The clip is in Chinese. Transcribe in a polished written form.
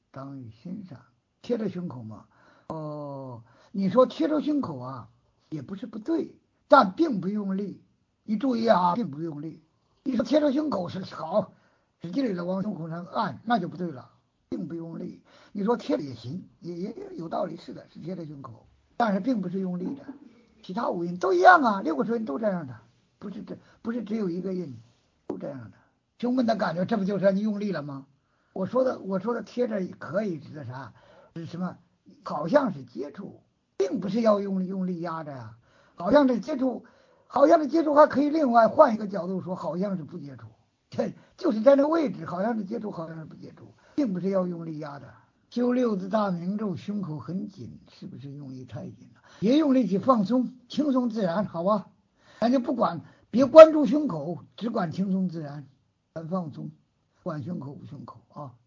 当于心上。贴着胸口嘛，你说贴着胸口啊，也不是不对，但并不用力。你注意啊，并不用力。你说贴着胸口是好，使劲的往胸口上按，那就不对了，并不用力。你说贴也行，也有道理，是的，是贴着胸口，但是并不是用力的。其他五音都一样啊，6个声音都这样的，不是只有一个音，都这样的。胸闷的感觉，这不就是你用力了吗？我说的贴着可以指的啥？指什么？好像是接触，并不是要用力压着呀。好像是接触，好像是接触，还可以另外换一个角度说，好像是不接触。这就是在那位置，好像是接触，好像是不接触，并不是要用力压的。修六字大明咒，胸口很紧，是不是用力太紧了？别用力气放松，轻松自然，好吧？咱就不管，别关注胸口，只管轻松自然，咱放松，管胸口不胸口啊。